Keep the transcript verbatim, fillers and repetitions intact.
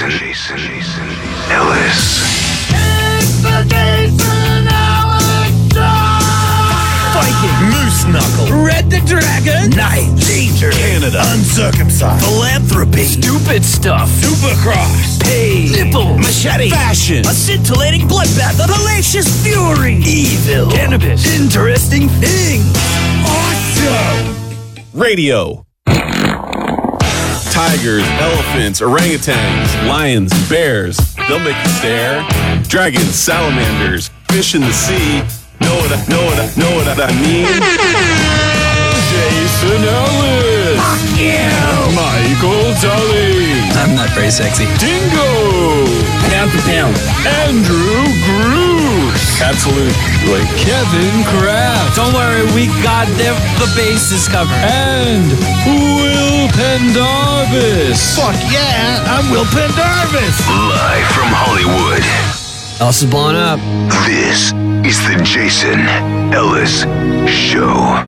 Jason, Jason, Jason Ellis. It's the Jason Ellis Show! Viking, Moose Knuckle, Red the Dragon, Knight, Danger, Canada, Uncircumcised, Philanthropy, Stupid Stuff, Supercross, Pain, Nipple, Machete, Fashion, a scintillating bloodbath, a hellacious fury, Evil, Cannabis, Interesting Things, Awesome! Radio. Tigers, elephants, orangutans, lions, bears. They'll make you stare. Dragons, salamanders, fish in the sea. Know what I, know what I, know what I mean? Jason Ellis. Fuck you! Michael Tully. I'm not very sexy. Dingo. Pound for pound. Andrew Groose. Absolutely. Kevin Kraft. Don't worry, we got the, the bases covered. And Will Pendarvis. Fuck yeah, I'm Will Pendarvis. Live from Hollywood. Ellis is blowing up. This is the Jason Ellis Show.